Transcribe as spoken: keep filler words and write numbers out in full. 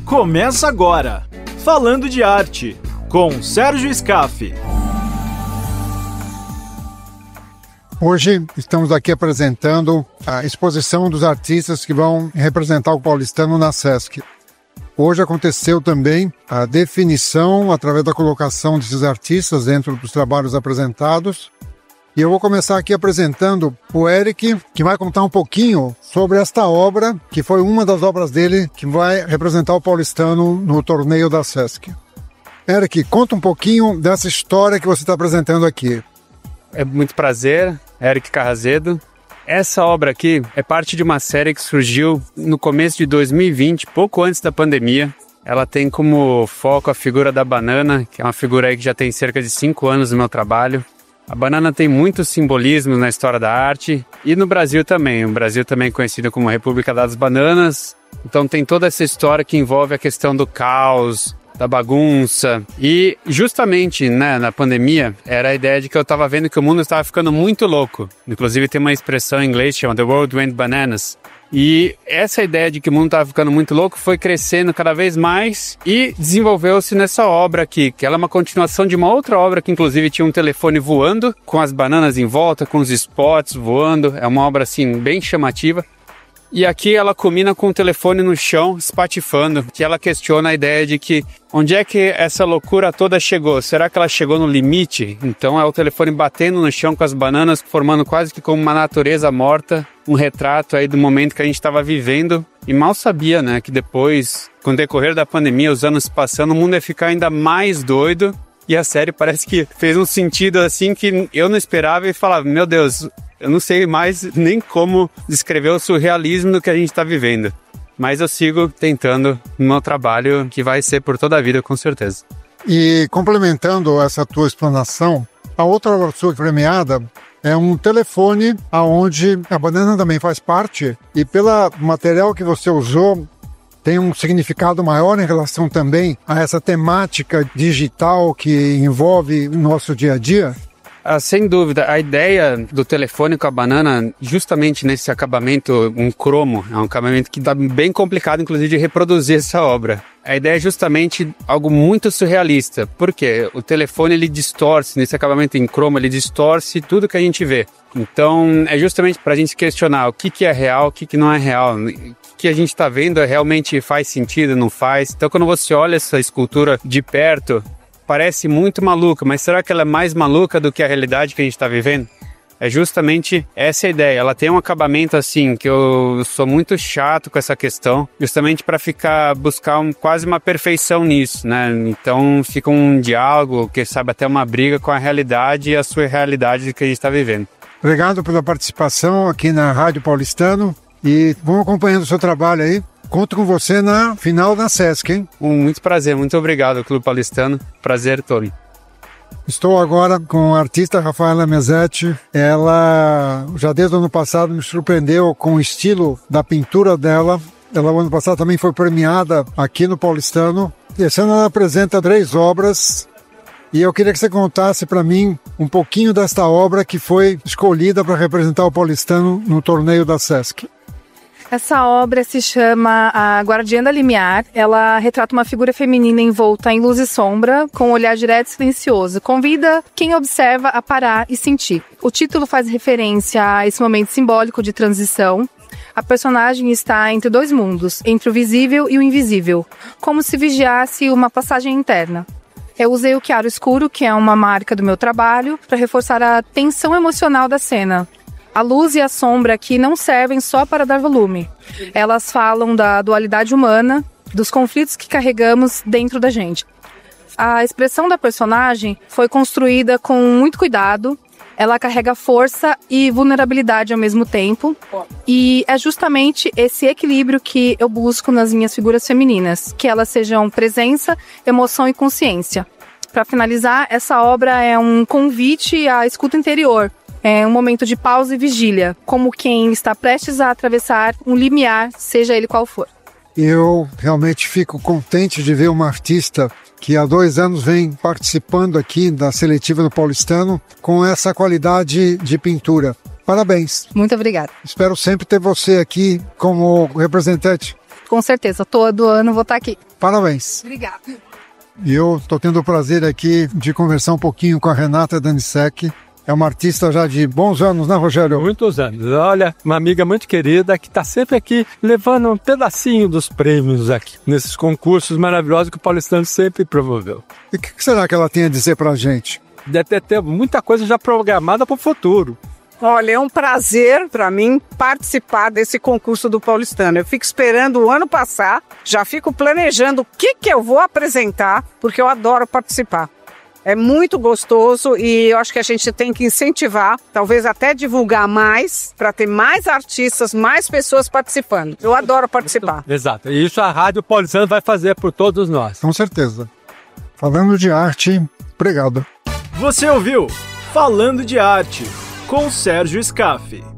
Começa agora, Falando de Arte, com Sérgio Scaffi. Hoje estamos aqui apresentando a exposição dos artistas que vão representar o paulistano na Sesc. Hoje aconteceu também a definição, através da colocação desses artistas dentro dos trabalhos apresentados. E eu vou começar aqui apresentando o Eric, que vai contar um pouquinho sobre esta obra, que foi uma das obras dele que vai representar o paulistano no torneio da Sesc. Eric, conta um pouquinho dessa história que você está apresentando aqui. É muito prazer, Eric Carrazedo. Essa obra aqui é parte de uma série que surgiu no começo de dois mil e vinte, pouco antes da pandemia. Ela tem como foco a figura da banana, que é uma figura aí que já tem cerca de cinco anos no meu trabalho. A banana tem muitos simbolismos na história da arte e no Brasil também. O Brasil também é conhecido como República das Bananas. Então tem toda essa história que envolve a questão do caos, da bagunça. E justamente, né, na pandemia, era a ideia de que eu estava vendo que o mundo estava ficando muito louco. Inclusive tem uma expressão em inglês chamada The World Went Bananas. E essa ideia de que o mundo estava ficando muito louco foi crescendo cada vez mais e desenvolveu-se nessa obra aqui, que ela é uma continuação de uma outra obra que inclusive tinha um telefone voando, com as bananas em volta, com os spots voando. É uma obra assim bem chamativa. E aqui ela culmina com o telefone no chão, espatifando, que ela questiona a ideia de que onde é que essa loucura toda chegou? Será que ela chegou no limite? Então é o telefone batendo no chão com as bananas, formando quase que como uma natureza morta, um retrato aí do momento que a gente estava vivendo. E mal sabia, né, que depois, com o decorrer da pandemia, os anos passando, o mundo ia ficar ainda mais doido. E a série parece que fez um sentido assim que eu não esperava e falava, meu Deus, eu não sei mais nem como descrever o surrealismo do que a gente está vivendo. Mas eu sigo tentando no meu trabalho, que vai ser por toda a vida, com certeza. E complementando essa tua explanação, a outra obra sua premiada é um telefone onde a banana também faz parte. E pelo material que você usou, tem um significado maior em relação também a essa temática digital que envolve o nosso dia a dia? Ah, sem dúvida, a ideia do telefone com a banana, justamente nesse acabamento, um cromo, é um acabamento que dá bem complicado, inclusive, de reproduzir essa obra. A ideia é justamente algo muito surrealista, porque o telefone ele distorce, nesse acabamento em cromo, ele distorce tudo que a gente vê. Então, é justamente para a gente questionar o que, que é real, o que, que não é real, o que a gente está vendo realmente faz sentido, não faz. Então, quando você olha essa escultura de perto, parece muito maluca, mas será que ela é mais maluca do que a realidade que a gente está vivendo? É justamente essa a ideia. Ela tem um acabamento assim, que eu sou muito chato com essa questão, justamente para ficar, buscar um, quase uma perfeição nisso, né? Então fica um diálogo, que sabe, até uma briga com a realidade e a sua realidade que a gente está vivendo. Obrigado pela participação aqui na Rádio Paulistano e vamos acompanhando o seu trabalho aí. Conto com você na final da Sesc, hein? Um muito prazer, muito obrigado, Clube Paulistano. Prazer todo. Estou agora com a artista Rafaela Mesetti. Ela, já desde o ano passado, me surpreendeu com o estilo da pintura dela. Ela, o ano passado, também foi premiada aqui no Paulistano. E esse ano ela apresenta três obras. E eu queria que você contasse para mim um pouquinho desta obra que foi escolhida para representar o paulistano no torneio da Sesc. Essa obra se chama A Guardiã da Limiar. Ela retrata uma figura feminina envolta em luz e sombra, com um olhar direto e silencioso. Convida quem observa a parar e sentir. O título faz referência a esse momento simbólico de transição. A personagem está entre dois mundos, entre o visível e o invisível, como se vigiasse uma passagem interna. Eu usei o chiaro escuro, que é uma marca do meu trabalho, para reforçar a tensão emocional da cena. A luz e a sombra aqui não servem só para dar volume. Elas falam da dualidade humana, dos conflitos que carregamos dentro da gente. A expressão da personagem foi construída com muito cuidado. Ela carrega força e vulnerabilidade ao mesmo tempo. E é justamente esse equilíbrio que eu busco nas minhas figuras femininas. Que elas sejam presença, emoção e consciência. Para finalizar, essa obra é um convite à escuta interior. É um momento de pausa e vigília, como quem está prestes a atravessar um limiar, seja ele qual for. Eu realmente fico contente de ver uma artista que há dois anos vem participando aqui da seletiva do Paulistano com essa qualidade de pintura. Parabéns. Muito obrigada. Espero sempre ter você aqui como representante. Com certeza, todo ano vou estar aqui. Parabéns. Obrigada. E eu estou tendo o prazer aqui de conversar um pouquinho com a Renata Danisek. É uma artista já de bons anos, né, Rogério? Muitos anos. Olha, uma amiga muito querida que está sempre aqui levando um pedacinho dos prêmios aqui, nesses concursos maravilhosos que o Paulistano sempre promoveu. E o que será que ela tem a dizer pra gente? Deve ter muita coisa já programada para o futuro. Olha, é um prazer para mim participar desse concurso do Paulistano. Eu fico esperando o ano passar, já fico planejando o que, que eu vou apresentar, porque eu adoro participar. É muito gostoso e eu acho que a gente tem que incentivar, talvez até divulgar mais, para ter mais artistas, mais pessoas participando. Eu adoro participar. Exato. E isso a Rádio Paulistano vai fazer por todos nós. Com certeza. Falando de arte, obrigado. Você ouviu Falando de Arte, com Sérgio Scaffi.